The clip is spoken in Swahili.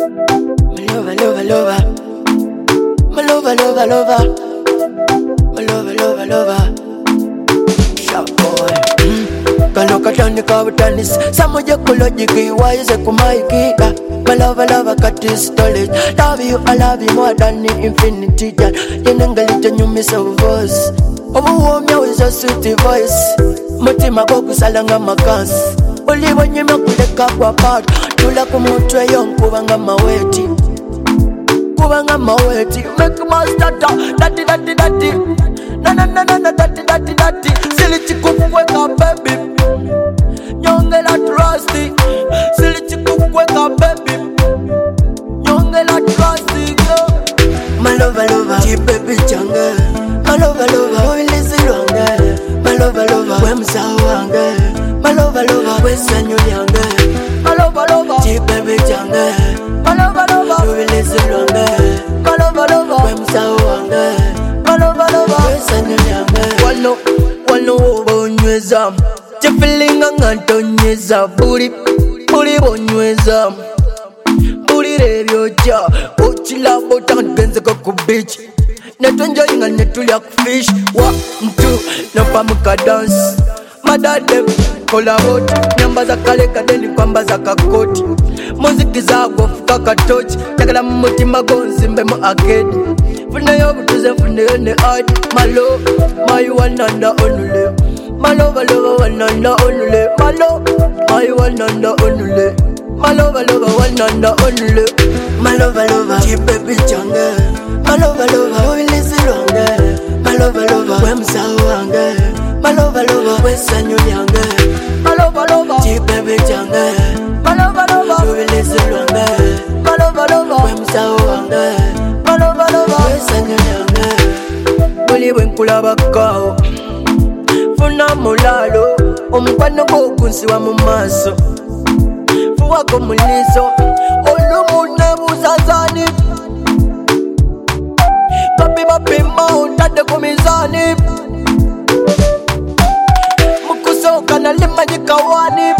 lover, lover, lover. My lover, lover, lover. My lover, lover, lover. Sharp boy. Kaloka tani kawutanis. Samoja kulojiki waize kumaikika. My lover, lover got this storage. Love you, I love you more than the infinity. Yenengalita nyumisa voice. Omuwomya with a sweet voice. Mutima goku salanga makas. Oli wanyema kuleka kwa part. Tula kumutwe yon kubanga maweti. Kubanga maweti. Make my starter. Dati dati dati. Na na na na na dati dati dati. Sili chikukweka baby. Nyongela trusty. Sili chikukweka baby. Nyongela trusty girl. My lover lover. Chi baby changa. My lover lover. Oilisi longa. My lover lover. Wemsa wange. My lover lover. Wesa nyunyange. My lover lover. Chi baby changa. My lover lover. Oilisi longa. My lover lover. Wemsa wange. My lover lover. Wesa nyunyange. Wano bonyweza. Chifilinga ngantonyeza. Buri bonyweza. Buri rebyoja. Ochila botan genze ku beach. Netunjoyinga netulia kufish. 1, 2, napamuka dance. Madadem kolaboti. Nyamba za kale kadeni kwamba za kakoti. Muziki zagwo fuka katochi. Takala mumutima gonzi mbe mu arcade. Funeyo butuze funeyo ne art. My love, my one and only. My lover, lover, one and only. My love, my one and only. My lover, lover, one and only. My lover, lover, chi baby changa. My lover, lover, oilisi longa. My lover, lover, wemsa wange. My lover, lover, wesa nyunyange. My lover, lover, chi baby changa. My lover, lover, oilisi longa. My lover, lover, wemsa wange. My lover, lover, wesa nyunyange. Buli bwenkulaba kao funa mulalo omukwano gwokunsiwa mu maaso fuwako muliso olumunebuuzazani bapima ontadde ku mizani mukusooka nalimanyika wani